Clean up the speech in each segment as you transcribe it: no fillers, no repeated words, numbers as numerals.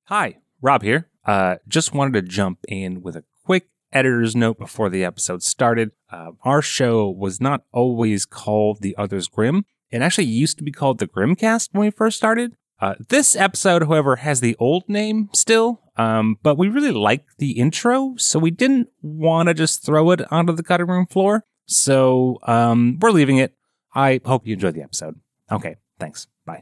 Hi, Rob here. Just wanted to jump in with a quick editor's note before the episode started. Our show was not always called The Others Grim. It actually used to be called The Grimcast when we first started. This episode, however, has the old name still, but we really liked the intro, so we didn't want to just throw it onto the cutting room floor. So we're leaving it. I hope you enjoyed the episode. Okay, thanks. Bye.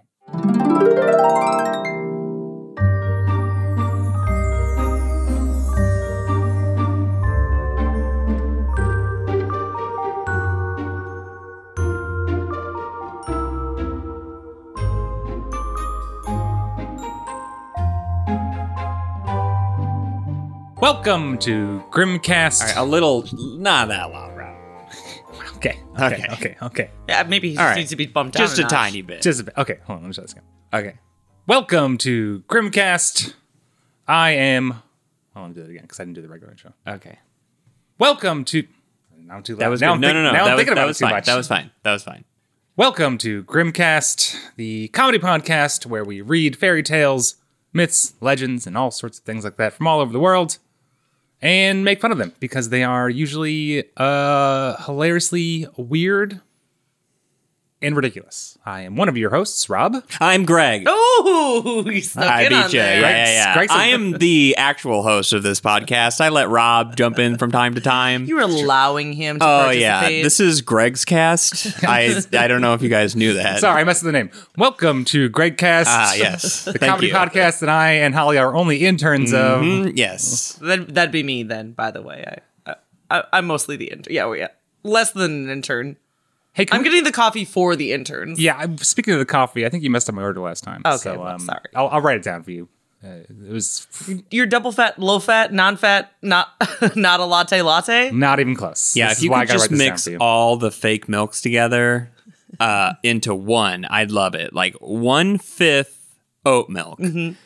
Welcome to Grimcast. All right, a little, not that long, Rob. Okay. Yeah, maybe he just needs to be bumped down Just a notch. tiny bit. Just a bit. Okay, hold on. Let me try this again. Okay. Welcome to Grimcast. I am... Oh, let me do it again because I didn't do the regular intro. Okay. Welcome to... Now I'm too loud. That was now good. I'm No. Now I'm That thinking about was it too fine. much. That was fine. Welcome to Grimcast, the comedy podcast where we read fairy tales, myths, legends, and all sorts of things like that from all over the world and make fun of them because they are usually hilariously weird and ridiculous. I am one of your hosts, Rob. I'm Greg. Oh, he snuck I in beat on you. there. Yeah. Greg's I am the actual host of this podcast. I let Rob jump in from time to time. You were allowing him to Oh, participate. yeah. This is Greg's cast. I don't know if you guys knew that. Sorry, I messed up the name. Welcome to Gregcast. Yes. The comedy podcast that I and Holly are only interns of. Yes. That'd be me then, by the way. I'm mostly the intern. Yeah. Less than an intern. Hey, I'm getting the coffee for the interns. Yeah, speaking of the coffee, I think you messed up my order last time. Okay, so, well, sorry. I'll write it down for you. It was You're double fat, low fat, non-fat, not a latte. not even close. Yeah, This if is you why I could gotta just write this down mix for you. all the fake milks together into one, I'd love it. Like 1/5 oat milk,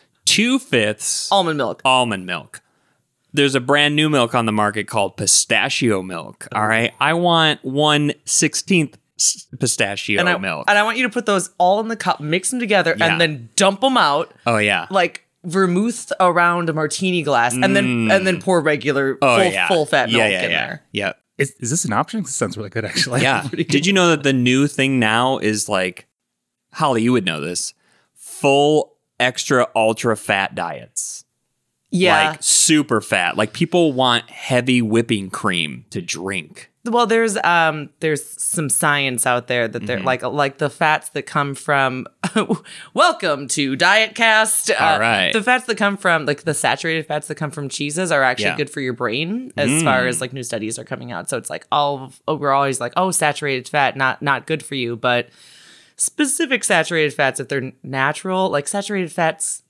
2/5 Almond milk. There's a brand new milk on the market called pistachio milk. All right. I want 1/16 pistachio milk. And I want you to put those all in the cup, mix them together, Yeah. and then dump them out. Oh, yeah. Like vermouth around a martini glass, and then pour regular full fat milk in there. Yeah. Is this an option? This sounds really good, actually. Yeah. Did you know that the new thing now is like, Holly, you would know this, full extra ultra fat diets. Yeah. Like super fat. Like people want heavy whipping cream to drink. Well, there's some science out there that they're like the fats that come from welcome to Dietcast. All right. The fats that come from like the saturated fats that come from cheeses are actually good for your brain as far as like new studies are coming out. So it's like we're always like, oh, saturated fat, not good for you. But specific saturated fats, if they're natural, like saturated fats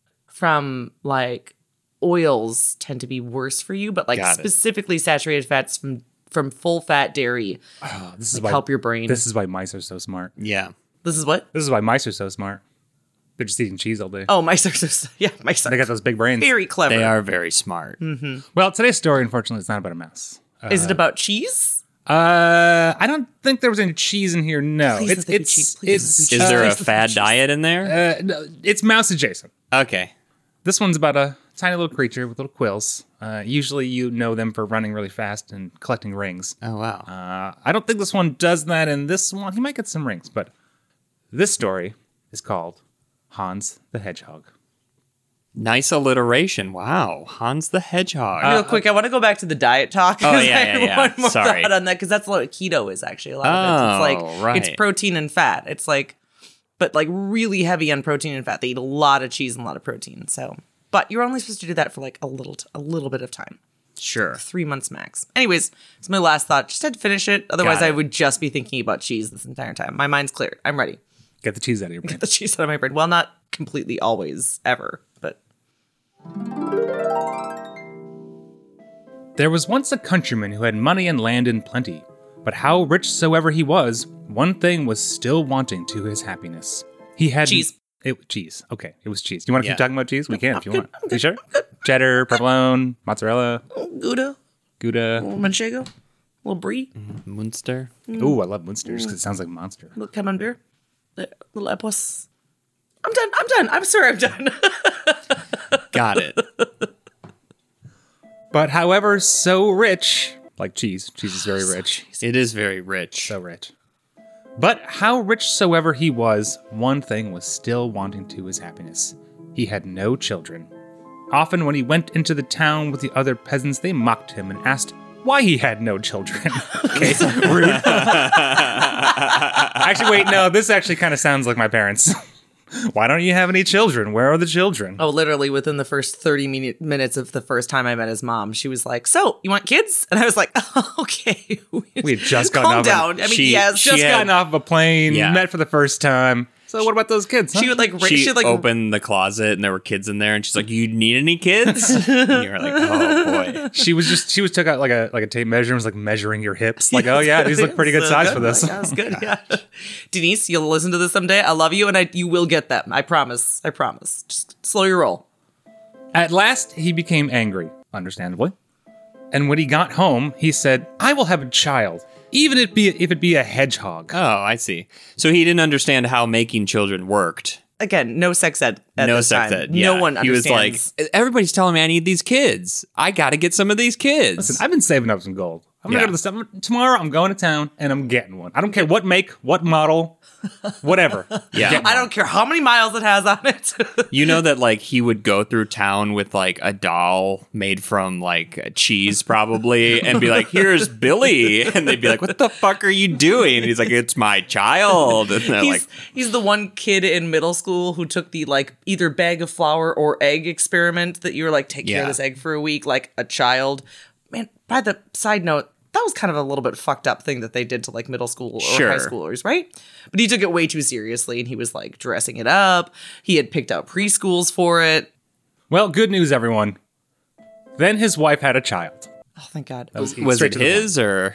from like oils tend to be worse for you, but like specifically saturated fats from full fat dairy This is help your brain. This is why mice are so smart. Yeah. This is what? This is why mice are so smart. They're just eating cheese all day. Oh, mice are so mice are They got those big brains. very clever. They are very smart. Well, today's story, unfortunately, is not about a mouse. Is it about cheese? I don't think there was any cheese in here. No, Please let there be cheese. Please let there be Is cheese. there a Please let there be fad cheese. diet in there? no, it's mouse adjacent. Okay. This one's about a tiny little creature with little quills. Usually you know them for running really fast and collecting rings. Oh, wow. I don't think this one does that, and this one, he might get some rings, but this story is called Hans the Hedgehog. Nice alliteration. Wow. Hans the Hedgehog. Real quick, I want to go back to the diet talk. Oh, 'cause yeah, I had yeah. one more Sorry. thought on that because that's what keto is actually. A lot of it. It's like right. it's protein and fat. It's like, but like really heavy on protein and fat. They eat a lot of cheese and a lot of protein. So, but you're only supposed to do that for like a little bit of time. Sure. 3 months max. Anyways, it's my last thought. Just had to finish it. Otherwise, Got it. I would just be thinking about cheese this entire time. My mind's clear. I'm ready. Get the cheese out of your brain. Get the cheese out of my brain. Well, not completely always, ever, but There was once a countryman who had money and land in plenty, but how rich soever he was, one thing was still wanting to his happiness. He had cheese. Cheese. Okay, it was cheese. You want to Yeah. keep talking about cheese? We can if you want. You sure? Cheddar, provolone, mozzarella, Gouda, Gouda. Manchego, little brie, Munster. Ooh, I love Munsters because it sounds like monster. little camembert, little epos. I'm done. I'm sorry, I'm done. Got it. But however, so rich, like cheese. Cheese is very rich. It is very rich. So rich. But how rich soever he was, one thing was still wanting to his happiness. He had no children. Often when he went into the town with the other peasants, they mocked him and asked why he had no children. Okay, rude. Actually, wait, no, this actually kind of sounds like my parents. Why don't you have any children? Where are the children? Oh, literally within the first 30 minutes of the first time I met his mom, she was like, "So, you want kids?" And I was like, oh, "Okay." We had just gotten Calm off down. I mean, she- yes. she just had- gotten off a plane, Yeah. met for the first time. So what about those kids? Huh? She would like, She she'd like, opened the closet and there were kids in there, and she's like, "You need any kids?" And you were like, "Oh boy." She took out like a tape measure and was like measuring your hips. Like, oh yeah, these look pretty good So size for this. Like, that was good. Yeah. Denise, you'll listen to this someday. I love you, and you will get them. I promise. I promise. Just slow your roll. At last, he became angry, understandably. And when he got home, he said, "I will have a child, even if it be a hedgehog." Oh, I see. So he didn't understand how making children worked. Again, no sex ed at No this sex time. ed. Yeah. No one He was understands. like, "Everybody's telling me I need these kids. I got to get some of these kids." Listen, I've been saving up some gold. I'm gonna Yeah. go to the stuff tomorrow. I'm going to town and I'm getting one. I don't care what make, what model, whatever. Yeah. Get I one. don't care how many miles it has on it. You know that like he would go through town with like a doll made from like cheese probably and be like, "Here's Billy." And they'd be like, "What the fuck are you doing?" And he's like, "It's my child." And they're like, He's the one kid in middle school who took the like either bag of flour or egg experiment that you were like, take care of Yeah. this egg for a week, like a child. Man, by the side note, that was kind of a little bit fucked up thing that they did to like middle school or Sure. high schoolers, right? But he took it way too seriously and he was like dressing it up. He had picked out preschools for it. Well, good news, everyone. Then his wife had a child. Oh, thank God. was straight it to the his or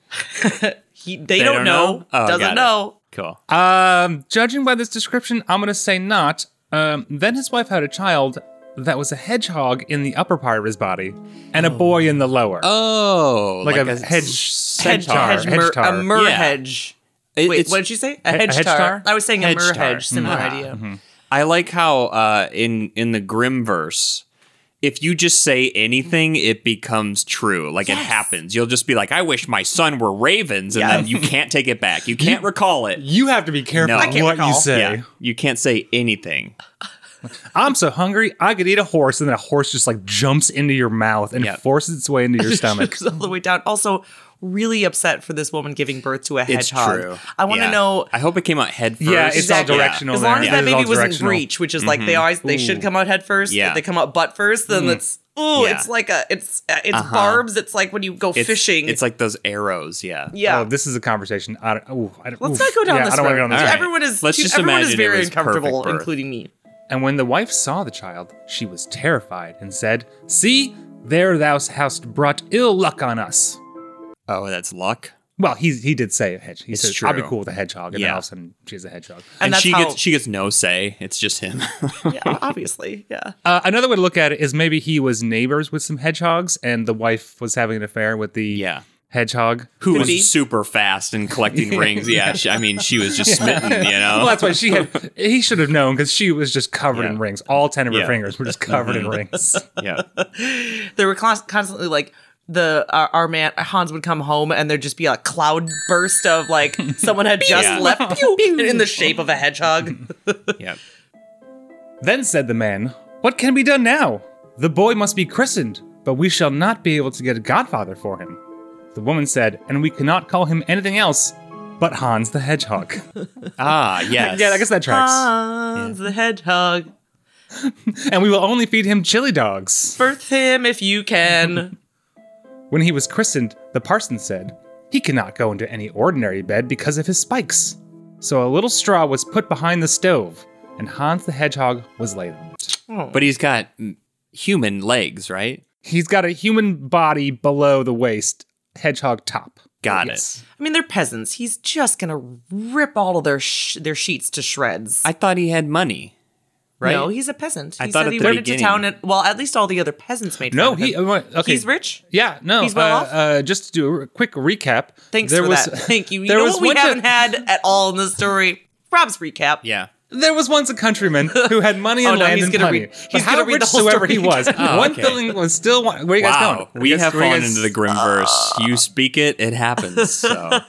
They don't know. Oh, got Doesn't it. know. Cool? Judging by this description, I'm gonna say not. Then his wife had a child that was a hedgehog in the upper part of his body and a boy in the lower. Oh, like a hedge centaur. A myrrh Yeah. hedge. It- Wait, it's- what did you say? A a hedge hedge tar? tar? I was saying a Hedge myrrh tar. hedge. Similar idea. I like how in the Grimmverse, if you just say anything, it becomes true. Like it Yes. happens. You'll just be like, "I wish my son were ravens," and Yeah. then you can't take it back. You can't recall it. You have to be careful No. I can't what you recall. say. Yeah, you can't say anything. I'm so hungry, I could eat a horse, and then a horse just like jumps into your mouth and Yeah. forces its way into your stomach. Goes all the way down. Also, really upset for this woman giving birth to a It's hedgehog. true. I want to Yeah. know. I hope it came out head first. Yeah, it's Exactly. all directional. As long there. as that It's all baby wasn't directional. breech, which is like they should come out head first. Yeah. If they come out butt first, then it's Yeah. it's like it's barbs. It's like when you go It's, fishing. It's like those arrows. Yeah. yeah. Oh, this is a conversation. I don't, Let's not go down this I don't want to go road. down this All road. right. Everyone is Let's just everyone is imagine it very was uncomfortable, perfect birth. including me. And when the wife saw the child, she was terrified and said, "See, there thou hast brought ill luck on us." Oh, that's luck. Well, he did say a hedge. He It's said, true. "I'll be cool with a hedgehog," and then Yeah. all of a sudden she's a hedgehog. And that's she how- gets no say. It's just him. Yeah, obviously, yeah. Another way to look at it is maybe he was neighbors with some hedgehogs, and the wife was having an affair with the Yeah. hedgehog. Who Could was be. super fast and collecting rings. Yeah, she was just smitten, you know? Well, that's why he should have known because she was just covered in Yeah. rings. All 10 of her Yeah. fingers were just covered in rings. Yeah. They were constantly like our man Hans would come home and there'd just be a cloud burst of like someone had just Yeah. left pew, pew, in the shape of a hedgehog. Yeah. Then said the man, "What can be done now? The boy must be christened, but we shall not be able to get a godfather for him." The woman said, "And we cannot call him anything else but Hans the Hedgehog." Ah, yes. Yeah, I guess that tracks. Hans the hedgehog, And we will only feed him chili dogs. birth him if you can. When he was christened, the parson said, "He cannot go into any ordinary bed because of his spikes." So a little straw was put behind the stove, and Hans the Hedgehog was laid on it. But he's got human legs, right? He's got a human body below the waist, hedgehog top. Got Yes. I mean, they're peasants. He's just gonna rip all of their sheets to shreds. I thought he had money, right? No, he's a peasant. I He thought said at he the went into beginning- town. Well, at least all the other peasants made fun No, of him. okay. He's rich. Yeah, no. He's well off? Just to do a quick recap. Thanks there for was, that. Thank you. You there know was what we one haven't had at all in this story? Rob's recap. Yeah. There was once a countryman who had money and Oh, no, land he's and gonna plenty. read- But he's how gonna read the whole whosoever he story was, again. one okay. thing was still. Where are you guys Wow, going? we have Where you fallen guys- into the Grimmverse. You speak it, it happens. So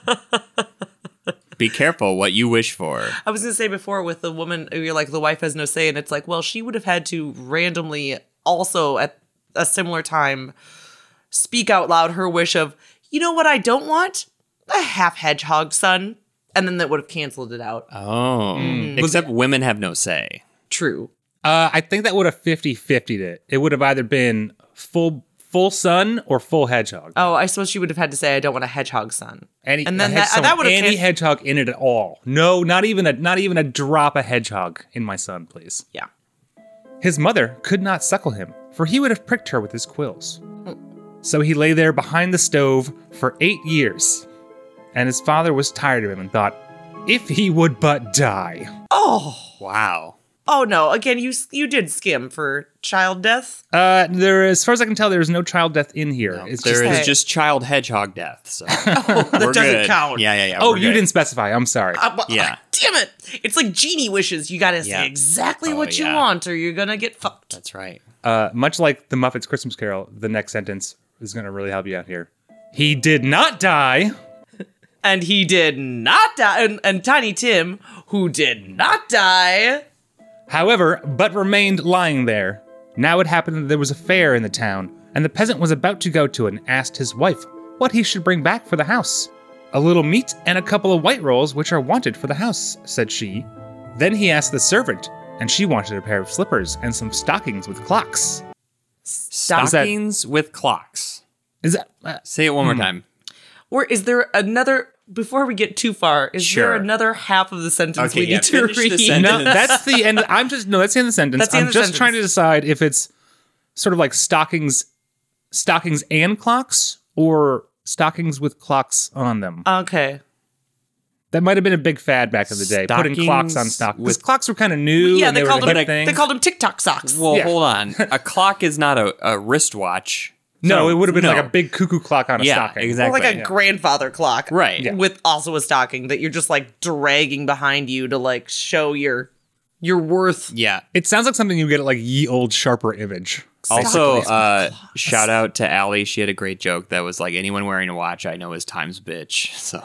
be careful what you wish for. I was gonna say before with the woman, you're like the wife has no say, and it's like, well, she would have had to randomly also at a similar time speak out loud her wish of, you know what, I don't want a half hedgehog son, and then that would have canceled it out. Oh, except women have no say. True. I think that would have 50-50'd it. It would have either been full sun or full hedgehog. Oh, I suppose she would have had to say, I don't want a hedgehog son. Any, and then I had that would have any hedgehog in it at all. No, not even a drop of hedgehog in my son, please. Yeah. His mother could not suckle him, for he would have pricked her with his quills. So he lay there behind the stove for 8 years, and his father was tired of him and thought, if he would but die. Oh. Wow. Oh no! Again, you did skim for child death. There, as far as I can tell, there is no child death in here. It's There just is Hey. just child hedgehog death. So That we're doesn't good. count. Yeah. oh, we're you good. didn't specify. I'm sorry. Yeah. Damn it! It's like genie wishes. You gotta Yeah. say exactly Oh, what you yeah. want, or you're gonna get fucked. That's right. Much like the Muppets Christmas Carol, the next sentence is going to really help you out here. He did not die. And he did not die. And Tiny Tim, who did not die. However, but remained lying there. Now it happened that there was a fair in the town, and the peasant was about to go to it and asked his wife what he should bring back for the house. A little meat and a couple of white rolls which are wanted for the house, said she. Then he asked the servant, and she wanted a pair of slippers and some stockings with clocks. Stockings with clocks. Is that... Say it one more time. Or is there another, before we get too far, is Sure. there another half of the sentence Okay, we yeah, need to finish the read? sentence. No, that's the end. That's the end of the sentence. That's the end I'm of the just sentence. trying to decide if it's sort of like stockings and clocks, or stockings with clocks on them. Okay. That might have been a big fad back in the day, putting clocks on Stockings stockings. with- Because clocks were kind of new. Yeah, and they were called a them hip thing. they called them TikTok socks. Well, Yeah. hold on. A clock is not a wristwatch. No, it would have been no. like a big cuckoo clock on a Yeah, stocking. Or exactly. like a grandfather clock. Right. Yeah. With also a stocking that you're just like dragging behind you to like show your worth. Yeah. It sounds like something you get at like Ye Old Sharper Image. Also, Stockings with shout out to Allie. She had a great joke that was like, anyone wearing a watch I know is time's bitch. So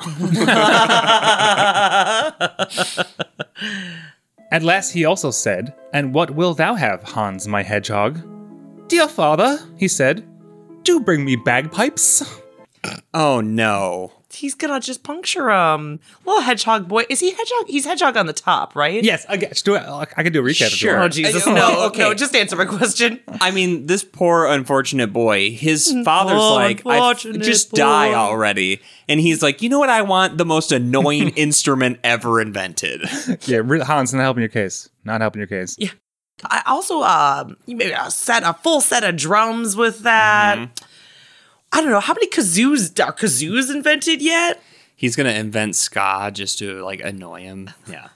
At last he also said, "And what will thou have, Hans, my hedgehog?" "Dear father," he said, "do bring me bagpipes." oh no. He's gonna just puncture little hedgehog boy. Is he hedgehog? He's hedgehog on the top, right? Yes, I can do a recap. if you Sure. Oh want. Jesus, Oh, no, okay. no, just answer my question. I mean, this poor unfortunate boy, his father's Poor like, unfortunate just die boy. already. And he's like, you know what I want? The most annoying instrument ever invented. Yeah, Hans, not helping your case. Not helping your case. Yeah. I also you maybe a full set of drums with that. I don't know how many kazoos are kazoos invented yet. He's going to invent ska just to like annoy him. Yeah.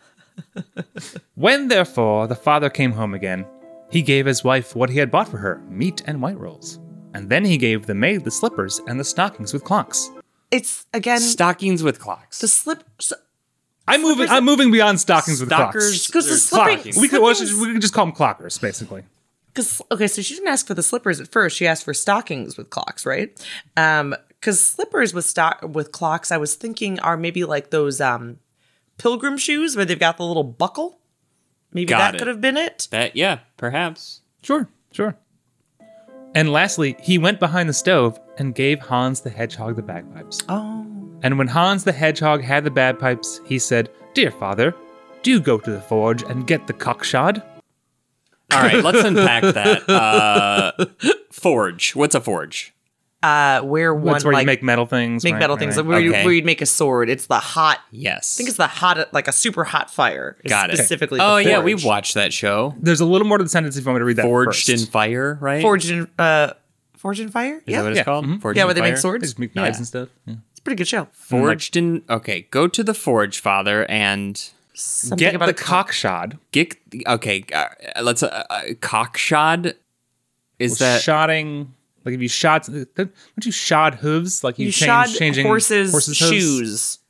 When, therefore, the father came home again, he gave his wife what he had bought for her, meat and white rolls. And then he gave the maid the slippers and the stockings with clocks. It's again Stockings with clocks. the slip. I'm moving beyond stockings with clocks. Stockers. Because the or slipping- stockings. We could just call them clockers, basically. Because okay, so she didn't ask for the slippers at first. She asked for stockings with clocks, right? Because slippers with clocks, I was thinking are maybe like those pilgrim shoes where they've got the little buckle. Maybe Got that it. could have been it. That, yeah, perhaps. Sure. And lastly, he went behind the stove and gave Hans the Hedgehog the bagpipes. Oh, And when Hans the Hedgehog had the bagpipes, he said, "Dear father, do go to the forge and get the cockshod." All right, let's unpack that. Forge. What's a forge? where one That's where like you make metal things. make right, metal right, things. right. Where, Okay. where you'd make a sword. It's the hot. Yes. I think it's the hot, like a super hot fire. is Got it. Specifically. Oh, the yeah, forge. we've watched that show. There's a little more to the sentence if you want me to read that Forged first. in Fire, right? Forged in Fire. Is that what it's Yeah. called? Mhm. Forged Yeah, in where they make Fire? They swords. just make knives Yeah. and stuff. Yeah. It's a pretty good show. Forged in. Okay, go to the forge, father, and Something Get about the a cock. cockshod. get. Okay, let's. Cockshod. Is that shodding? Like if you shod, don't you shod hooves? Like You change, shod changing horses' hooves? shoes.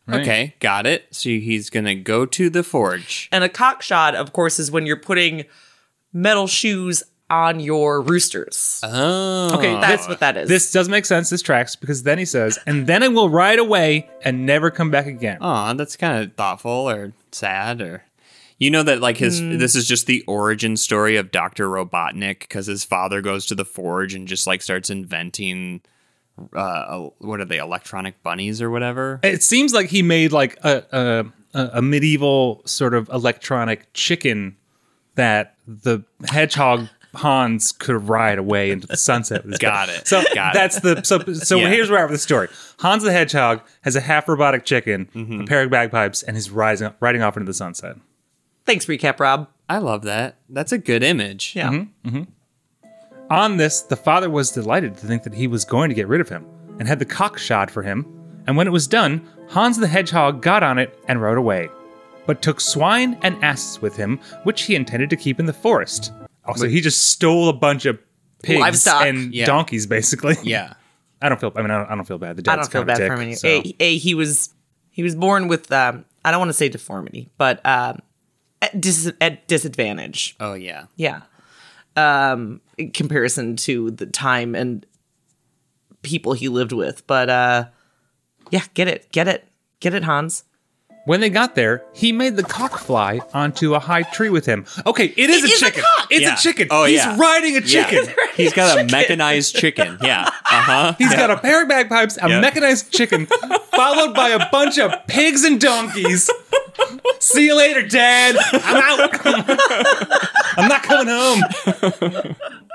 Right. Okay, got it. So he's going to go to the forge. And a cockshod, of course, is when you're putting metal shoes on your roosters. Oh. Okay, That's what that is. This does make sense. This tracks because then he says, and then I will ride away and never come back again. Oh, that's kind of thoughtful or sad or... You know that like this is just the origin story of Dr. Robotnik because his father goes to the forge and just like starts inventing what are they, electronic bunnies or whatever? It seems like he made like a medieval sort of electronic chicken that the hedgehog Hans could ride away into the sunset with his Got dad. it. So Got that's it. So Yeah. here's where we're at with the story. Hans the hedgehog has a half robotic chicken, Mm-hmm. a pair of bagpipes, and he's riding off into the sunset. Thanks, recap, Rob. I love that. That's a good image. Yeah. On this, the father was delighted to think that he was going to get rid of him, and had the cock shod for him. And when it was done, Hans the hedgehog got on it and rode away, but took swine and asses with him, which he intended to keep in the forest. Also, he just stole a bunch of pigs Livestock. and Yeah. donkeys, basically. Yeah. I don't feel bad. The dad's I don't feel kind of bad a for dick, him. so. He was born with I don't want to say deformity, but at disadvantage. Oh, yeah. Yeah. In comparison to the time and people he lived with. But yeah, get it, Hans. When they got there, he made the cock fly onto a high tree with him. Okay, it is a chicken. It's Yeah. a chicken. Oh, He's yeah. riding a chicken. Yeah. He's got a mechanized chicken. Yeah. Uh-huh. He's got a pair of bagpipes, a Yeah. mechanized chicken, followed by a bunch of pigs and donkeys. See you later, Dad. I'm out. I'm not coming home.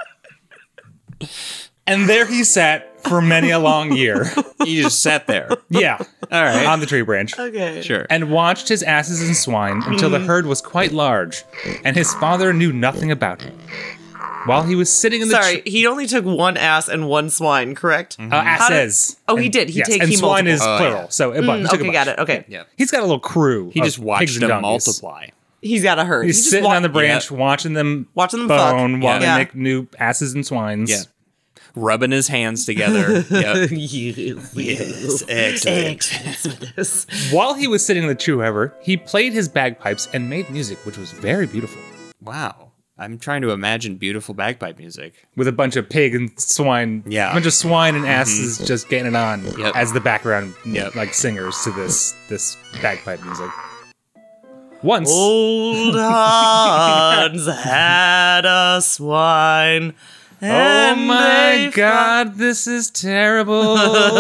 And there he sat for many a long year. You just sat there. Yeah. All right. On the tree branch. Okay. Sure. And watched his asses and swine until the herd was quite large, and his father knew nothing about it. While he was sitting in the Sorry, he only took one ass and one swine, correct? asses. Oh, he did. He and he swine multiple. is Oh, plural. yeah. So he took a Okay, bunch. got it. Okay. Yeah. He's got a little crew. He of just watched pigs and them donkeys. multiply. He's got a herd. He's He just sitting wa- on the branch, watching them fuck. bone while Yeah. they make new asses and swines. Yeah. Rubbing his hands together. Yep. Yes. Excellent. While he was sitting in the tree, however, he played his bagpipes and made music, which was very beautiful, Wow. I'm trying to imagine beautiful bagpipe music. with a bunch of pig and swine. Yeah. a bunch of swine and asses just getting it on Yep. as the background, Yep. like singers to this bagpipe music. Once, Old Hans had a swine. oh and my they God, this is terrible.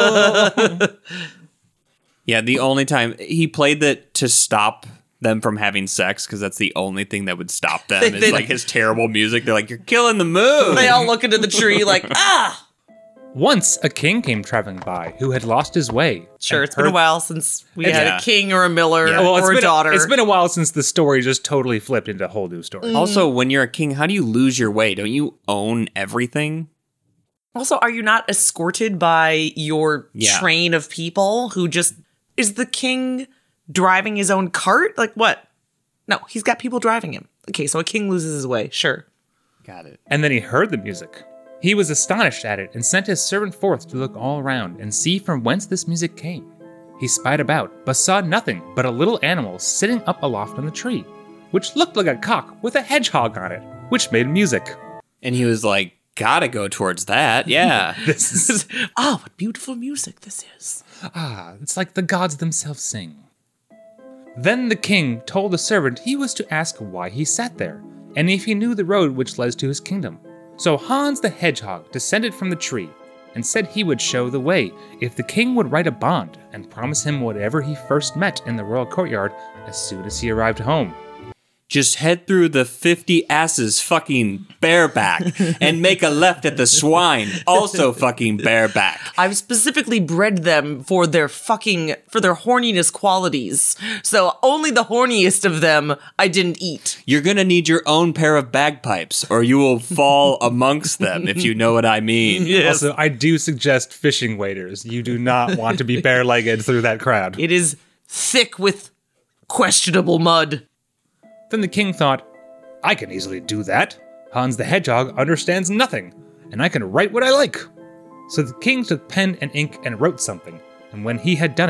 Yeah, the only time he played that to stop them from having sex because that's the only thing that would stop them. Is like his terrible music. They're like, "You're killing the mood." They all look into the tree like, ah! Once a king came traveling by who had lost his way. Sure, and it's been a heard- while since we had Yeah. a king or a miller Yeah. It's or a been daughter. It's been a while since the story just totally flipped into a whole new story. Also, when you're a king, how do you lose your way? Don't you own everything? Also, are you not escorted by your Yeah. train of people who just... Is the king driving his own cart? Like, what? No, he's got people driving him. Okay, so a king loses his way. Sure. Got it. And then he heard the music. He was astonished at it and sent his servant forth to look all around and see from whence this music came. He spied about, but saw nothing but a little animal sitting up aloft on the tree, which looked like a cock with a hedgehog on it, which made music. And he was like, "Gotta go towards that." Yeah. This is Oh, what beautiful music this is. it's like the gods themselves sing. Then the king told the servant he was to ask why he sat there, and if he knew the road which led to his kingdom. So Hans the hedgehog descended from the tree, and said he would show the way if the king would write a bond and promise him whatever he first met in the royal courtyard as soon as he arrived home. Just head through the 50 asses fucking bareback and make a left at the swine, also fucking bareback. I've specifically bred them for their horniness qualities. So only the horniest of them I didn't eat. You're gonna need your own pair of bagpipes, or you will fall amongst them, if you know what I mean. Also, I do suggest fishing waders. You do not want to be bare-legged through that crowd. It is thick with questionable mud. Then the king thought, I can easily do that. Hans the hedgehog understands nothing, and I can write what I like. So the king took pen and ink and wrote something, and when he had done it,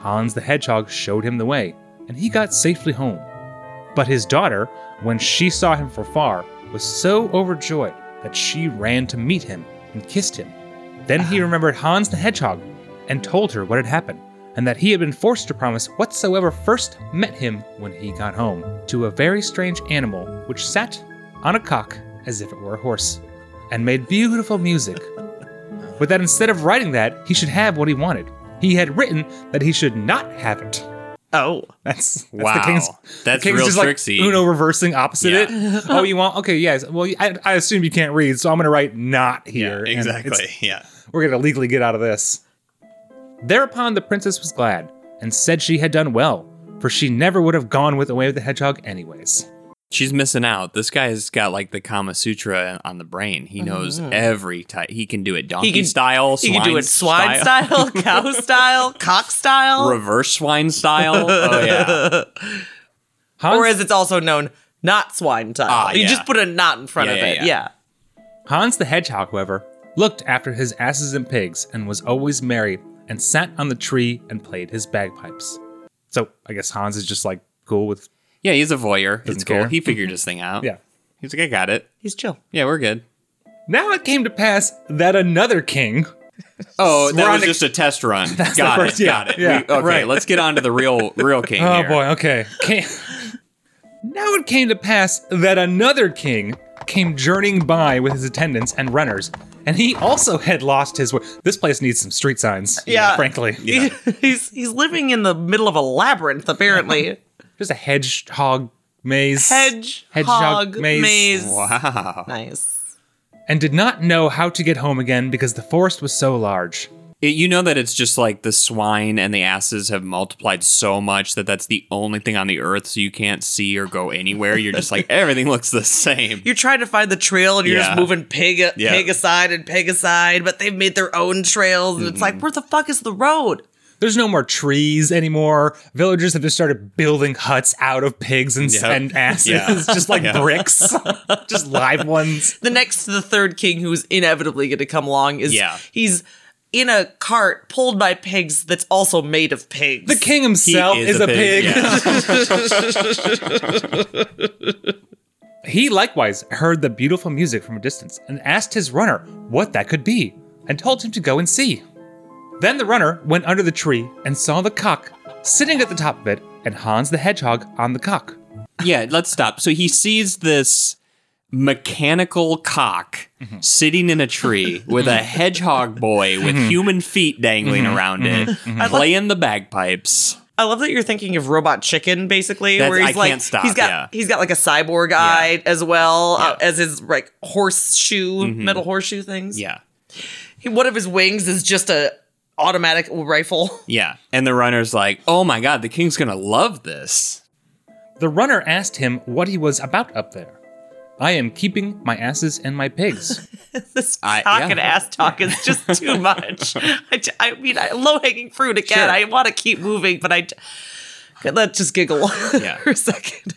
Hans the Hedgehog showed him the way, and he got safely home. But his daughter, when she saw him from far, was so overjoyed that she ran to meet him and kissed him. Then he remembered Hans the Hedgehog and told her what had happened, and that he had been forced to promise whatsoever first met him when he got home to a very strange animal which sat on a cock as if it were a horse, and made beautiful music. But that instead of writing that, he should have what he wanted. He had written that he should not have it. Oh. That's Wow. the king's, That's the king's real just tricksy. like Uno reversing opposite Yeah. it. Oh, you want? Okay, yes. Well, I assume you can't read, so I'm going to write not here. Yeah, and exactly. Yeah. we're going to legally get out of this. Thereupon the princess was glad and said she had done well, for she never would have gone away with the hedgehog anyways. She's missing out. This guy's got like the Kama Sutra on the brain. He knows every type. He can do it donkey style, He swine can do it swine style, cow style, cock style, reverse swine style. Oh yeah. Hans, or as it's also known, not swine style. You yeah. just put a knot in front of it. Yeah. Hans the Hedgehog, however, looked after his asses and pigs and was always merry and sat on the tree and played his bagpipes. So I guess Hans is just like cool with... Yeah, he's a voyeur. It's cool. care. He figured his thing out. Yeah. He's like, I got it. He's chill. Yeah, we're good. Now it came to pass that another king... Oh, that We're was on just a test run. the Got first- it. yeah, Got it. yeah, Okay, right. let's get on to the real king Oh here. boy, okay. Now it came to pass that another king came journeying by with his attendants and runners, and he also had lost his way. This place needs some street signs, Yeah. frankly. He's living in the middle of a labyrinth, apparently. Just a hedgehog maze. Hedgehog maze. Wow. Nice. And did not know how to get home again because the forest was so large. You know that it's just like the swine and the asses have multiplied so much that that's the only thing on the earth, so you can't see or go anywhere. You're just like, everything looks the same. You're trying to find the trail and you're Yeah. just moving pig aside and pig aside, but they've made their own trails and it's like, where the fuck is the road? There's no more trees anymore. Villagers have just started building huts out of pigs and, Yep. and asses, Yeah. just like bricks, just live ones. The next to the third king who's inevitably going to come along is he's in a cart pulled by pigs that's also made of pigs. The king himself He is a pig. Yeah. He likewise heard the beautiful music from a distance and asked his runner what that could be, and told him to go and see. Then the runner went under the tree and saw the cock sitting at the top of it and Hans the Hedgehog on the cock. Yeah, let's stop. So he sees this mechanical cock sitting in a tree with a hedgehog boy with human feet dangling around it, playing the bagpipes. I love that you're thinking of Robot Chicken, basically, That's- where he's I like, can't stop, he's got like a cyborg eye as well Yeah. as his like horseshoe, metal horseshoe things. Yeah. One of his wings is just a automatic rifle. Yeah. And the runner's like, oh my God, the king's going to love this. The runner asked him what he was about up there. I am keeping my asses and my pigs. This yeah. cock and ass talk is just too much. I mean, low hanging fruit again. Sure. I want to keep moving, but let's just giggle Yeah. for a second.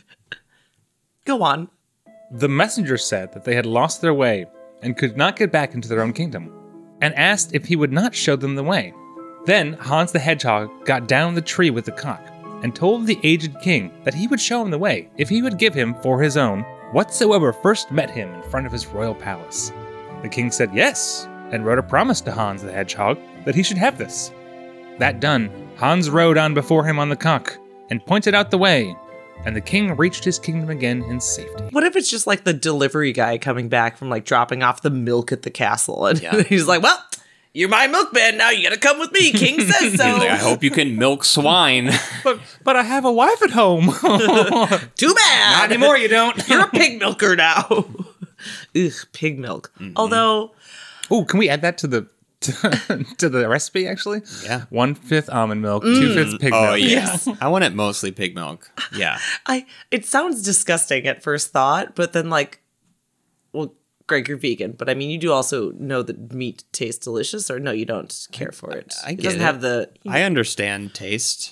Go on. The messenger said that they had lost their way and could not get back into their own kingdom, and asked if he would not show them the way. Then Hans the Hedgehog got down the tree with the cock, and told the aged king that he would show him the way if he would give him for his own whatsoever first met him in front of his royal palace. The king said yes, and wrote a promise to Hans the Hedgehog that he should have this. That done, Hans rode on before him on the cock, and pointed out the way, and the king reached his kingdom again in safety. What if it's just like the delivery guy coming back from like dropping off the milk at the castle and Yeah. he's like, well, you're my milkman now. You got to come with me. King says so. He's like, I hope you can milk swine. But I have a wife at home. Too bad. Not anymore, you don't. You're a pig milker now. Ugh, pig milk. Although, Oh, can we add that to the to the recipe? Actually, Yeah. 1/5 almond milk, 2/5 pig Oh, milk. yes. I want it mostly pig milk. Yeah. it sounds disgusting at first thought, but then like, well, Greg, you're vegan, but I mean, you do also know that meat tastes delicious, or no, you don't care for it. I It get doesn't it. have the I understand taste.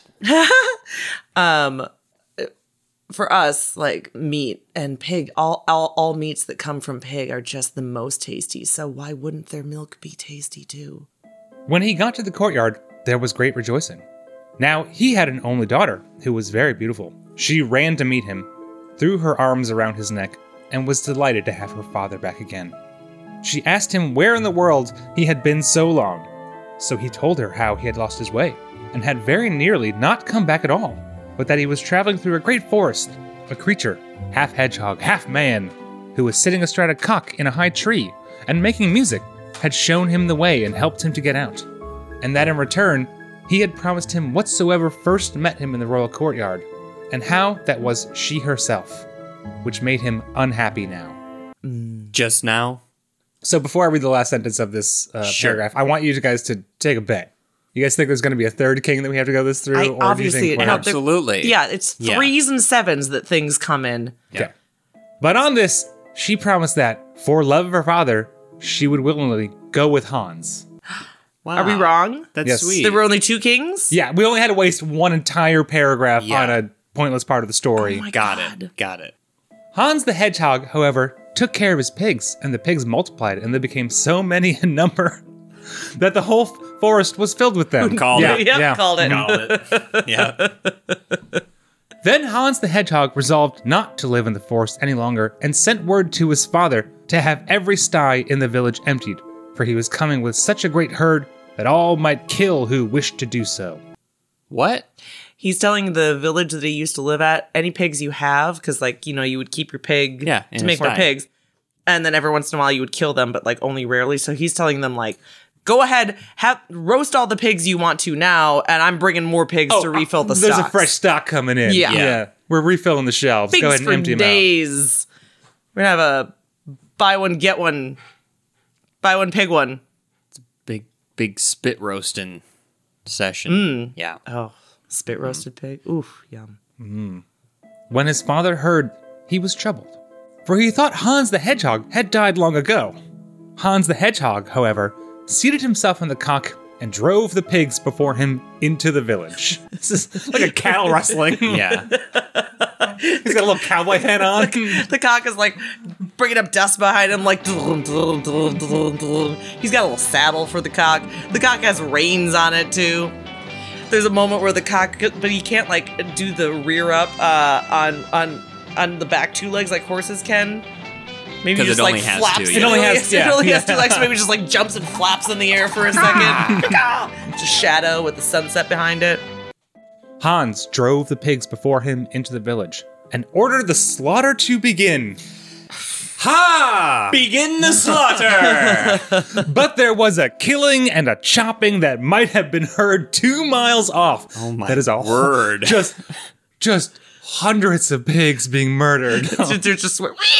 for us, like meat and pig, all meats that come from pig are just the most tasty. So why wouldn't their milk be tasty too? When he got to the courtyard, there was great rejoicing. Now, he had an only daughter who was very beautiful. She ran to meet him, threw her arms around his neck, and was delighted to have her father back again. She asked him where in the world he had been so long. So he told her how he had lost his way, and had very nearly not come back at all, but that he was traveling through a great forest. A creature, half hedgehog, half man, who was sitting astride a cock in a high tree, and making music, had shown him the way and helped him to get out. And that in return, he had promised him whatsoever first met him in the royal courtyard, and how that was she herself, which made him unhappy now. Just now? So before I read the last sentence of this paragraph, I want you guys to take a bet. You guys think there's going to be a third king that we have to go this through? Obviously, absolutely. Yeah, it's 3s and 7s that things come in. Okay. But on this, she promised that, for love of her father, she would willingly go with Hans. Wow. Are we wrong? That's Yes. sweet. There were only 2 kings? Yeah, we only had to waste one entire paragraph on a pointless part of the story. Oh my Got God. it. Hans the hedgehog, however, took care of his pigs, and the pigs multiplied, and they became so many in number that the whole forest was filled with them. Called it. Yep, called it. Called it. Yeah. Then Hans the hedgehog resolved not to live in the forest any longer, and sent word to his father to have every sty in the village emptied, for he was coming with such a great herd that all might kill who wished to do so. What? He's telling the village that he used to live at, any pigs you have, because, like, you know, you would keep your pig in to a make more sty. pigs. And then every once in a while you would kill them, but, like, only rarely. So he's telling them, like, go ahead, roast all the pigs you want to now, and I'm bringing more pigs to refill the There's stocks. a fresh stock coming in. Yeah. We're refilling the shelves. Pigs Go ahead and for empty them out. days. We're going to have a buy one, get one, buy one, pig one. Big spit roasting session. Yeah. Oh, spit roasted pig. Oof, yum. When his father heard, he was troubled, for he thought Hans the hedgehog had died long ago. Hans the hedgehog, however, seated himself on the cock and drove the pigs before him into the village. This is like a cattle rustling. Yeah. He's got a little cowboy hat on. The cock is like bringing up dust behind him, like he's got a little saddle for the cock. The cock has reins on it too. There's a moment where the cock, but he can't like do the rear up on the back 2 legs like horses can. Maybe 'Cause just it like only has flaps. two, It yeah. only has, yeah, it only has yeah. 2 legs, so maybe just like jumps and flaps in the air for a second. Just shadow with the sunset behind it. Hans drove the pigs before him into the village and ordered the slaughter to begin. Ha! Begin the slaughter! But there was a killing and a chopping that might have been heard 2 miles off. Oh my That is a word. Just hundreds of pigs being murdered. They're just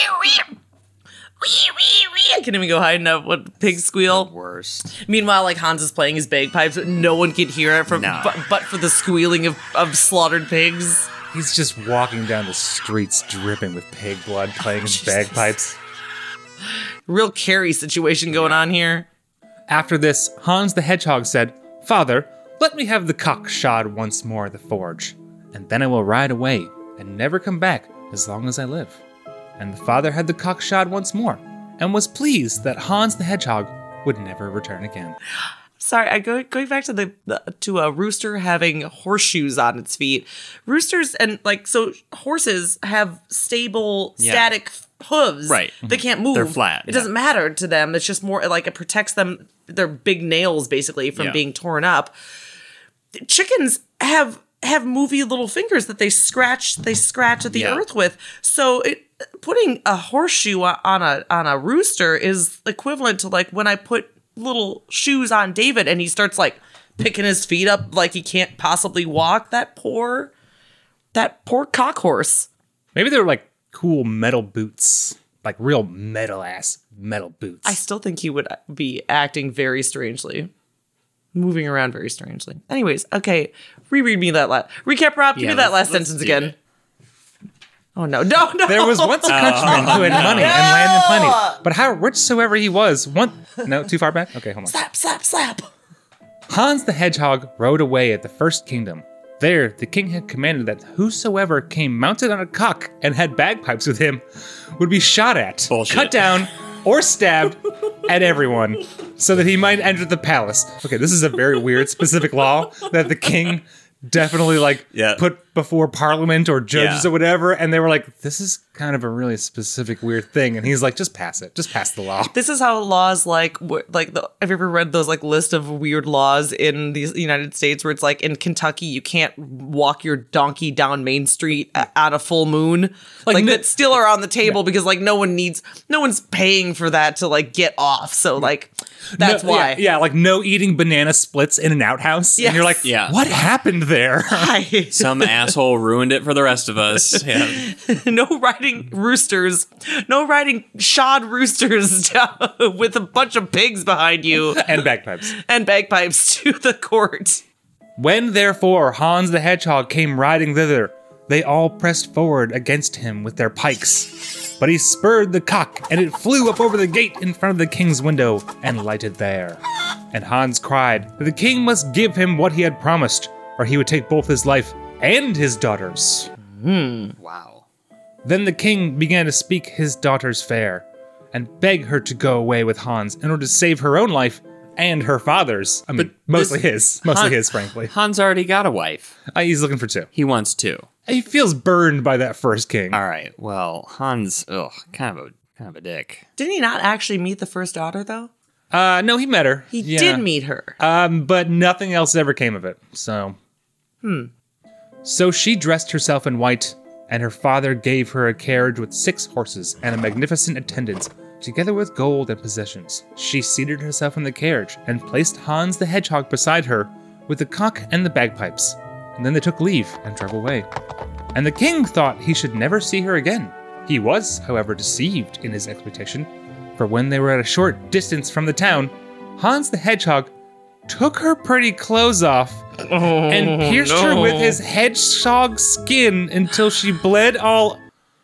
I can't even go high enough. What pigs squeal? Worst. Meanwhile, like Hans is playing his bagpipes, but no one can hear it from No. but for the squealing of slaughtered pigs. He's just walking down the streets dripping with pig blood, playing his Jesus. bagpipes. Real Carrie situation going on here. After this, Hans the hedgehog said, "Father, let me have the cock shod once more at the forge, and then I will ride away and never come back as long as I live." And the father had the cock shod once more, and was pleased that Hans the hedgehog would never return again. Sorry, going back to to a rooster having horseshoes on its feet. Roosters and horses have stable, static hooves. Right. They can't move. They're flat, It doesn't matter to them. It's just more like it protects them, their big nails basically, from Yeah. being torn up. Chickens have movie little fingers that they scratch at the earth with. So putting a horseshoe on a rooster is equivalent to like when I put little shoes on David and he starts like picking his feet up like he can't possibly walk. That poor cock horse. Maybe they're like cool metal boots, like real metal boots. I still think he would be acting very strangely. Moving around very strangely. Anyways, okay. Reread me that recap, Rob. Give me that last sentence again. it. Oh no. There was once a countryman who had money and land in plenty, but how rich soever he was, no, too far back? Okay, hold on. slap, slap, slap. Hans the hedgehog rode away at the first kingdom. There, the king had commanded that whosoever came mounted on a cock and had bagpipes with him would be shot at, Bullshit. cut down, or stabbed at everyone, so that he might enter the palace. Okay, this is a very weird specific law that the king definitely like Yeah. put before parliament or judges Yeah. or whatever. And they were like, this is kind of a really specific weird thing. And he's like, just pass it. Just pass the law. This is how laws have you ever read those like list of weird laws in the United States where it's like in Kentucky you can't walk your donkey down Main Street at a full moon, like that still are on the table because like no one's paying for that to like get off, so like that's No, why. Yeah, like no eating banana splits in an outhouse. Yes. And you're like, Yeah. what happened there? Some asshole ruined it for the rest of us. Yeah. No riding roosters, no riding shod roosters with a bunch of pigs behind you And bagpipes. and bagpipes to the court. When, therefore, Hans the Hedgehog came riding thither, they all pressed forward against him with their pikes. But he spurred the cock, and it flew up over the gate in front of the king's window and lighted there. And Hans cried that the king must give him what he had promised, or he would take both his life and his daughter's. Wow. Then the king began to speak his daughter's fair, and beg her to go away with Hans in order to save her own life and her father's. I mean, mostly his, frankly. Hans already got a wife. He's looking for two. He wants two. He feels burned by that first king. All right. Well, Hans, kind of a dick. Didn't he not actually meet the first daughter though? No, he met her. He Yeah. did meet her. But nothing else ever came of it. So. So she dressed herself in white, and her father gave her a carriage with 6 horses and a magnificent attendant, together with gold and possessions. She seated herself in the carriage and placed Hans the Hedgehog beside her, with the cock and the bagpipes. And then they took leave and drove away. And the king thought he should never see her again. He was, however, deceived in his expectation, for when they were at a short distance from the town, Hans the Hedgehog took her pretty clothes off and pierced her with his hedgehog skin until she bled all...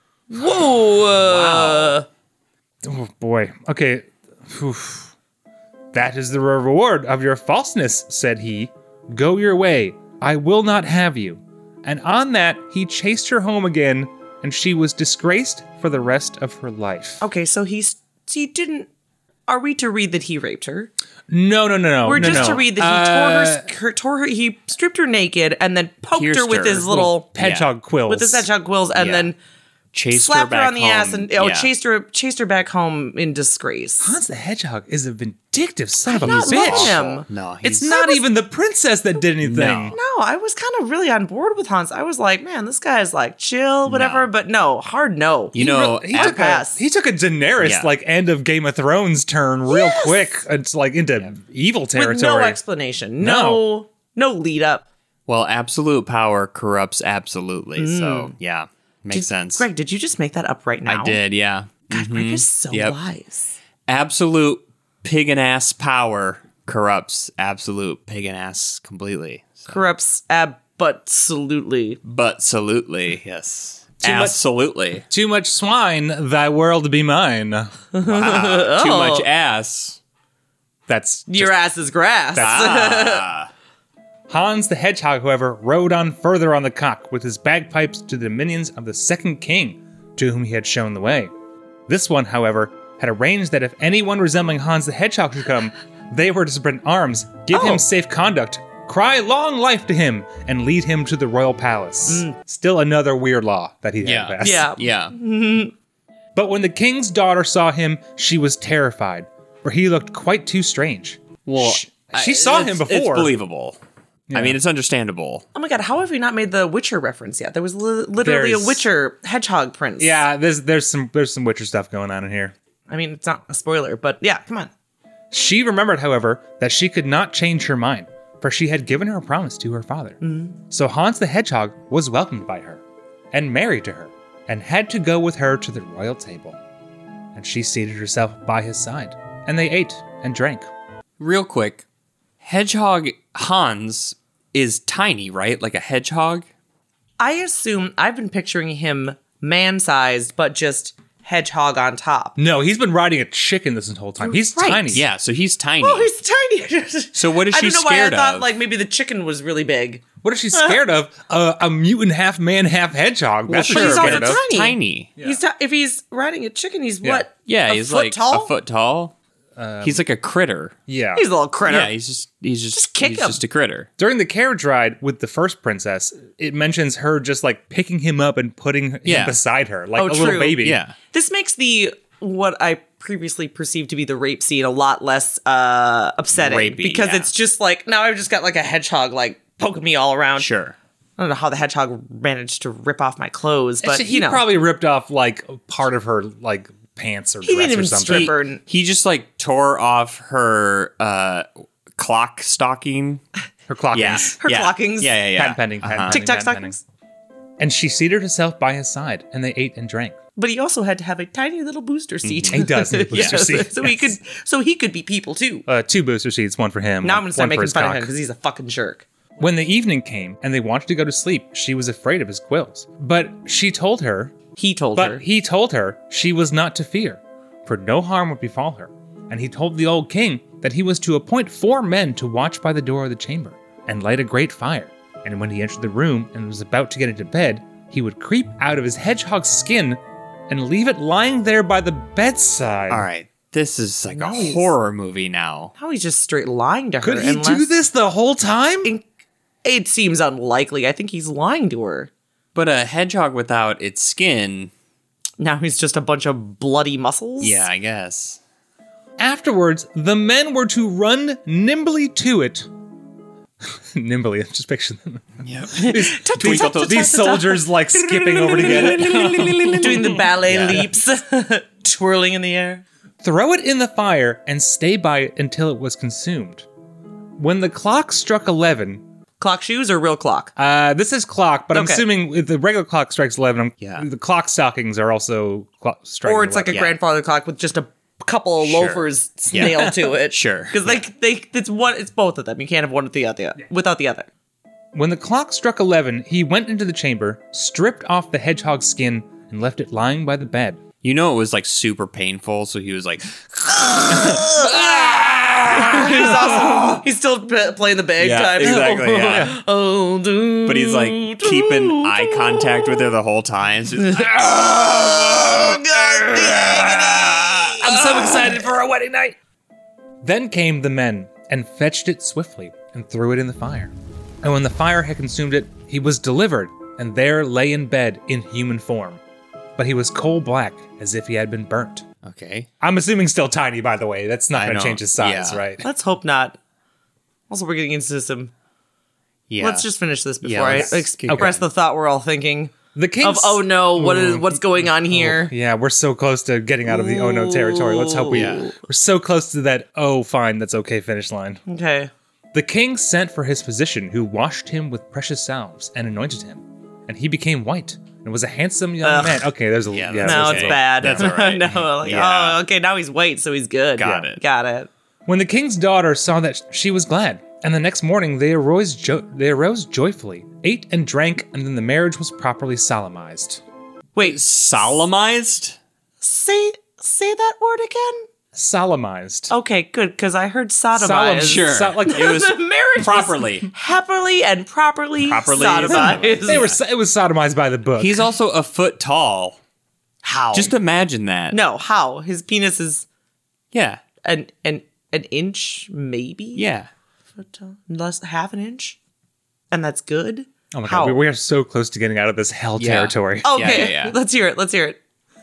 Whoa! Oh boy. Okay. Oof. That is the reward of your falseness, said he. Go your way. I will not have you. And on that, he chased her home again, and she was disgraced for the rest of her life. Okay, so he didn't. Are we to read that he raped her? No. We're just to read that he tore her. He stripped her naked and then poked her Pierced with her. his little hedgehog quills. with his hedgehog quills, and Yeah. then Chased slapped her back on the home. ass and Yeah. chased her back home in disgrace. Hans the Hedgehog is a vindictive son of a not bitch. love him. No, It's he's not even the princess that did anything. No. No, I was kind of really on board with Hans. I was like, man, this guy's like chill, whatever. No. But no, hard no. You know, He hard took, pass. he took a Daenerys Yeah. like end of Game of Thrones turn real Yes. quick. It's like into evil territory. with no explanation, no lead up. well, absolute power corrupts absolutely. So yeah, makes sense. Greg, did you just make that up right now? I did, yeah. God, Greg is so Yep. wise. Absolute pig and ass power corrupts absolute pig and ass completely. So. Corrupts absolutely. But absolutely, yes. Too much- Absolutely. Too much swine, thy world be mine. Wow. Too much ass. That's Your ass is grass. Hans the Hedgehog, however, rode on further on the cock with his bagpipes to the dominions of the second king, to whom he had shown the way. This one, however, had arranged that if anyone resembling Hans the Hedgehog should come, they were to spread arms, give him safe conduct, cry long life to him, and lead him to the royal palace. Still another weird law that he had passed. Yeah. Yeah. But when the king's daughter saw him, she was terrified, for he looked quite too strange. Well, She saw him before. It's believable. I mean, it's understandable. Oh my god, how have we not made the Witcher reference yet? There was literally There's- a Witcher hedgehog prince. Yeah, there's some Witcher stuff going on in here. I mean, it's not a spoiler, but yeah, come on. She remembered, however, that she could not change her mind, for she had given her promise to her father. So Hans the Hedgehog was welcomed by her, and married to her, and had to go with her to the royal table. And she seated herself by his side, and they ate and drank. Real quick, Hedgehog Hans is tiny, right? Like a hedgehog? I assume I've been picturing him man-sized, but just hedgehog on top. No, he's been riding a chicken this whole time. He's Right. tiny. Yeah, so he's tiny. Oh, he's tiny. So what is I she don't know why I scared thought of? like maybe the chicken was really big. What is she scared of? A mutant half man, half hedgehog. That's Well, what he's she's also scared of. tiny. Tiny. If he's riding a chicken, he's Yeah. what? Yeah, a he's foot like tall? a foot tall. He's like a critter. Yeah. He's a little critter. Yeah, he's just kick he's him. just a critter. During the carriage ride with the first princess, it mentions her just like picking him up and putting him beside her like a true. little baby. Yeah. This makes what I previously perceived to be the rape scene a lot less upsetting. Rapey, because yeah. it's just like, now I've just got like a hedgehog like poking me all around. Sure. I don't know how the hedgehog managed to rip off my clothes, but Actually, he you know. probably ripped off like part of her like pants or He dress didn't or even something. strip her. He just like tore off her clock stocking. Her clockings. Yeah. Her clockings. Yeah. Patent pending. Patent pending, TikTok patent pending. stockings. And she seated herself by his side, and they ate and drank. But he also had to have a tiny little booster seat. He does need a booster seat, So yes. he could be people too. 2 booster seats, one for him. Now I'm gonna start one for making his fun of cock. him because he's a fucking jerk. When the evening came and they wanted to go to sleep, she was afraid of his quills. But he told her she was not to fear, for no harm would befall her. And he told the old king that he was to appoint 4 men to watch by the door of the chamber and light a great fire. And when he entered the room and was about to get into bed, he would creep out of his hedgehog's skin and leave it lying there by the bedside. All right. This is like a horror movie now. How he's just straight lying to her. Could he do this the whole time? It seems unlikely. I think he's lying to her. But a hedgehog without its skin, Now he's just a bunch of bloody muscles. yeah, I guess. Afterwards, the men were to run nimbly to it. Nimbly, just picture them. Yep. These soldiers like skipping over to get it. Doing the ballet leaps, twirling in the air. Throw it in the fire and stay by it until it was consumed. When the clock struck 11, Clock shoes or real clock? this is clock, but I'm Okay. assuming if the regular clock strikes 11, Yeah. the clock stockings are also striking Or it's like a 11. grandfather clock with just a couple of loafers nailed to it. Sure. Because it's both of them. You can't have one without the other. When the clock struck 11, he went into the chamber, stripped off the hedgehog's skin, and left it lying by the bed. You know it was like super painful, so he was like, He's still playing the bagpipes. exactly, yeah. Oh, dude. But he's like keeping eye contact with her the whole time. So he's like, I'm so excited for our wedding night. Then came the men and fetched it swiftly and threw it in the fire. And when the fire had consumed it, he was delivered and there lay in bed in human form. But he was coal black as if he had been burnt. okay. I'm assuming still tiny, by the way. That's not I going to know. change his size, Yeah. right? Let's hope not. Also, we're getting into some. Yeah. Let's just finish this before Yeah, I let's express the thought we're all thinking The king. of. Oh no! What's going on here? Yeah, we're so close to getting out of the oh no territory. Let's hope we're so close to that oh fine, that's okay finish line. Okay. The king sent for his physician, who washed him with precious salves and anointed him, and he became white and was a handsome young man. Okay, there's a Yeah, yeah. that's No, okay. it's bad. That's all right. no, like, Yeah. oh, okay. Now he's white, so he's good. Got it. Got it. When the king's daughter saw that, she was glad, and the next morning they arose joyfully, ate and drank, and then the marriage was properly solemnized. Wait. Solemnized? Say that word again. Solemnized. Okay, good, because I heard sodomized. Sure. Like It was The marriage properly. was happily and properly sodomized. it was sodomized by the book. He's also a foot tall. How? Just imagine that. no. How his penis is Yeah. an inch, maybe. Yeah. Less half an inch, and that's good. oh my How? god, we are so close to getting out of this hell Yeah. territory. Okay, Yeah. let's hear it. Let's hear it.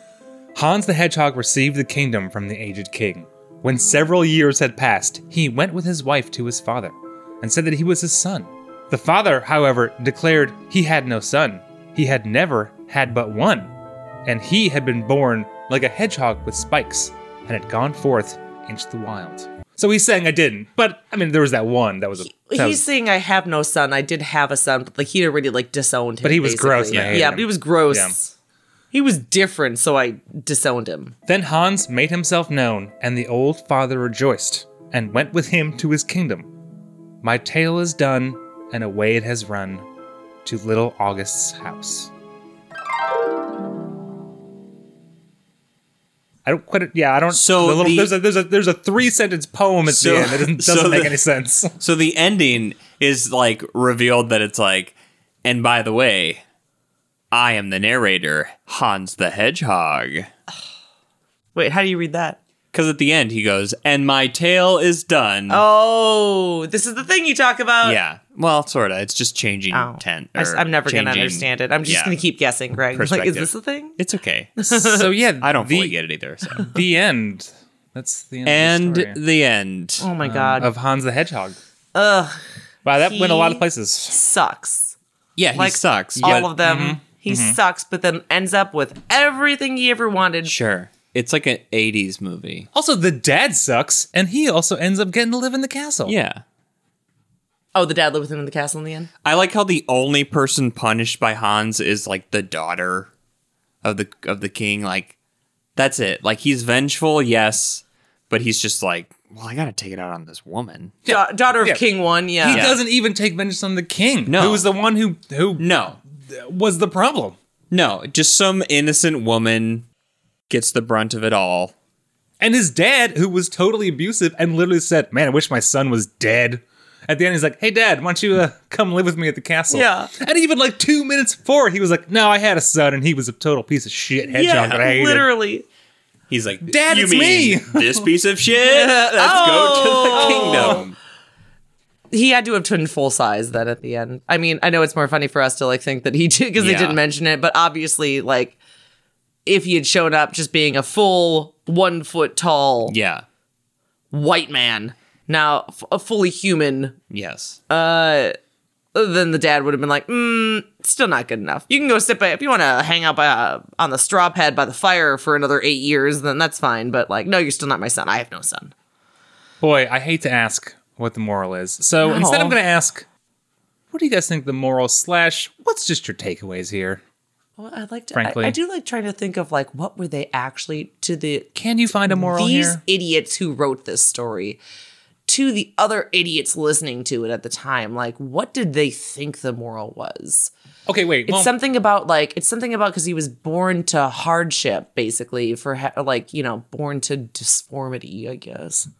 Hans the Hedgehog received the kingdom from the aged king. When several years had passed, he went with his wife to his father, and said that he was his son. The father, however, declared he had no son. He had never had but one, and he had been born like a hedgehog with spikes, and had gone forth into the wild. So he's saying I didn't, but I mean there was that one that was. He's saying I have no son. I did have a son, but like he already like disowned him. But he was basically. gross and I hated Yeah, him. but he was gross. Yeah. He was different, so I disowned him. Then Hans made himself known, and the old father rejoiced, and went with him to his kingdom. My tale is done, and away it has run to little August's house. I don't quite. Yeah, I don't. So there's a 3-sentence poem at the end that doesn't make any sense. So the ending is like revealed that it's like, and by the way, I am the narrator, Hans the Hedgehog. Wait, how do you read that? Because at the end he goes, and my tale is done. Oh, this is the thing you talk about. Yeah. Well, sort of. It's just changing tent. I'm never going to changing- understand it. I'm just yeah, going to keep guessing, Greg. Like, is perspective. this a thing? It's okay. So yeah, I don't fully get it either. So. the end. That's the end. And of the story. the end. Oh my God. Of Hans the Hedgehog. Ugh. Wow, that went a lot He of places. Sucks. Yeah, he Like, sucks. All but- of them. He sucks, but then ends up with everything he ever wanted. Sure. It's like an 80s movie. Also, the dad sucks, and he also ends up getting to live in the castle. Yeah. Oh, the dad lived with him in the castle in the end? I like how the only person punished by Hans is like the daughter of the king. Like, that's it. Like, he's vengeful, yes, but he's just like, well, I gotta take it out on this woman. Daughter of Yeah. King 1, yeah. He doesn't even take vengeance on the king. No. Who was the one who No. was the problem. No, just some innocent woman gets the brunt of it all. And his dad, who was totally abusive and literally said, man, I wish my son was dead. At the end, he's like, hey, Dad, why don't you come live with me at the castle? Yeah. And even like 2 minutes before, he was like, no, I had a son, and he was a total piece of shit hedgehog that I hated. literally. He's like, Dad, you it's mean me." this piece of shit? Let's go to the kingdom. He had to have turned full size then at the end. I mean, I know it's more funny for us to like think that he did because they Yeah. didn't mention it, but obviously, like, if he had shown up just being a full 1 foot tall Yeah. white man, now a fully human, Yes. then the dad would have been like, still not good enough. You can go sit by, if you want to hang out on the straw pad by the fire for another 8 years, then that's fine. But like, no, you're still not my son. I have no son. Boy, I hate to ask what the moral is. So No. instead, I'm going to ask, what do you guys think the moral / what's just your takeaways here? Well, I'd like to, Frankly. I do like trying to think of like, what were they actually to the, Can you find a moral these here? idiots who wrote this story to the other idiots listening to it at the time, like, what did they think the moral was? Okay, wait. It's something about because he was born to hardship, basically, for born to disformity, I guess.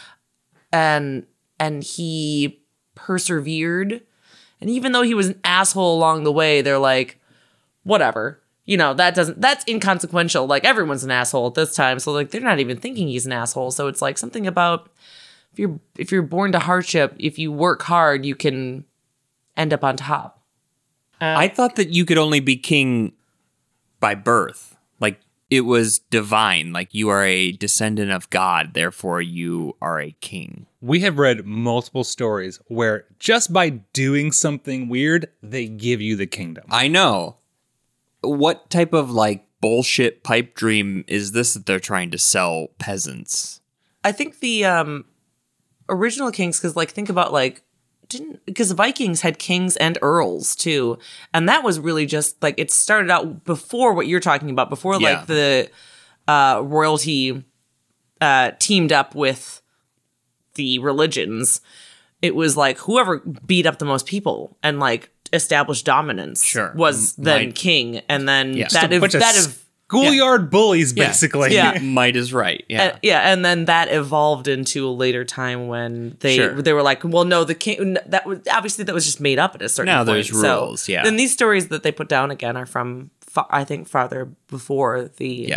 And he persevered. And even though he was an asshole along the way, they're like, whatever. You know, that's inconsequential. Like, everyone's an asshole at this time. So like, they're not even thinking he's an asshole. So it's like something about if you're born to hardship, if you work hard, you can end up on top. I thought that you could only be king by birth. Like, it was divine. Like, you are a descendant of God, therefore you are a king. We have read multiple stories where just by doing something weird, they give you the kingdom. I know. What type of, like, bullshit pipe dream is this that they're trying to sell peasants? I think the original kings, because like think about like because Vikings had kings and earls too, and that was really just like it started out before what you're talking about, before Yeah. like the royalty teamed up with the religions. It was like whoever beat up the most people and like established dominance Sure. was then Might- king, and then Yeah. that Bunch of if schoolyard bullies, basically. Yeah. Might is right. Yeah. and then that evolved into a later time when they Sure. were like, well, no, the king that was obviously that was just made up at a certain Now point. there's So rules, yeah. then these stories that they put down again are from I think further before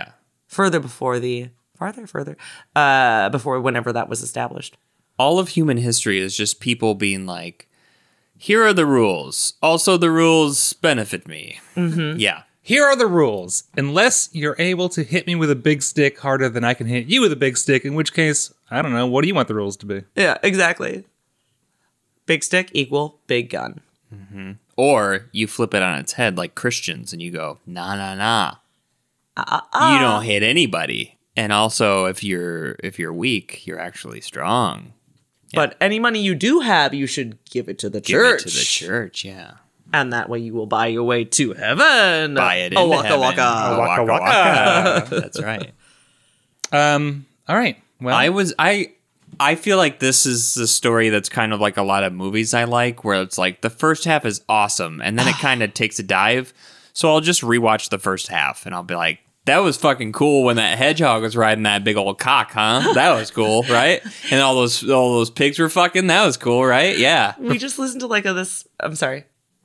whenever that was established. All of human history is just people being like, here are the rules. Also, the rules benefit me. Mm-hmm. Yeah. Here are the rules. Unless you're able to hit me with a big stick harder than I can hit you with a big stick, in which case, I don't know, what do you want the rules to be? Yeah, exactly. Big stick equal big gun. Or you flip it on its head like Christians and you go, nah, nah, nah. You don't hit anybody. And also, if you're weak, you're actually strong. But any money you do have, you should give it to the Give church. it to the church, yeah. And that way you will buy your way to heaven. Buy it into Oh, waka heaven. waka. Oh, waka Waka waka. That's right. All right. Well, I feel like this is the story that's kind of like a lot of movies I like, where it's like the first half is awesome, and then it kind of takes a dive. So I'll just rewatch the first half, and I'll be like, that was fucking cool when that hedgehog was riding that big old cock, huh? That was cool, right? And all those pigs were fucking. That was cool, right? Yeah. We just listened to like this. I'm sorry.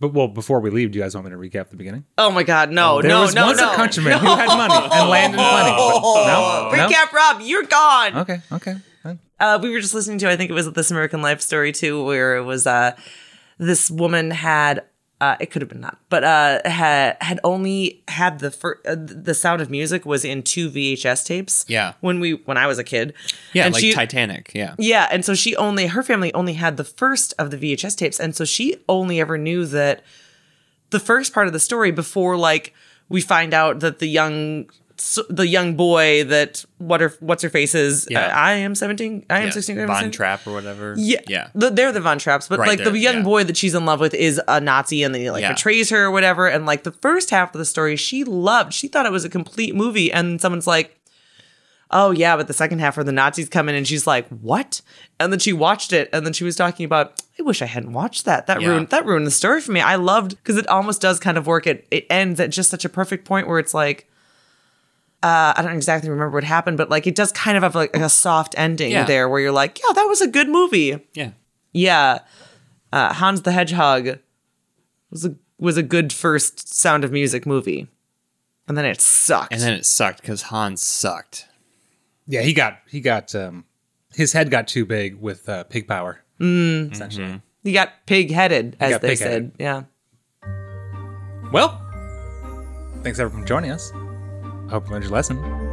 But before we leave, do you guys want me to recap the beginning? Oh my God, no, There was once a countryman who had money and land in plenty. No? Recap, Rob, you're gone. Okay. Fine. We were just listening to, I think it was This American Life story too, where it was this woman had, it could have been not, but had only had the Sound of Music was in 2 VHS tapes. Yeah. When I was a kid. Yeah, and like Titanic. Yeah. Yeah, and so her family only had the first of the VHS tapes, and so she only ever knew that the first part of the story before, like, we find out that the young boy that what's her face is. I am 17. I am 16. Von Trapp or whatever. Yeah. They're the Von Trapps, but Right like there, the young yeah. boy that she's in love with is a Nazi, and then he betrays her or whatever. And like the first half of the story, she thought it was a complete movie, and someone's like, "Oh yeah," but the second half where the Nazis come in, and she's like, "What?" And then she watched it, and then she was talking about, "I wish I hadn't watched that. That ruined the story for me." I loved, because it almost does kind of work. It ends at just such a perfect point where it's like, I don't exactly remember what happened, but like it does kind of have like a soft ending there where you're like, yeah, that was a good movie. Yeah. Yeah. Hans the Hedgehog was a good first Sound of Music movie. And then it sucked. And then it sucked because Hans sucked. Yeah, he got his head got too big with pig power. Essentially. He got pig-headed, as they pig-headed. said. Yeah. Well, thanks everyone for joining us. Hope you learned your lesson.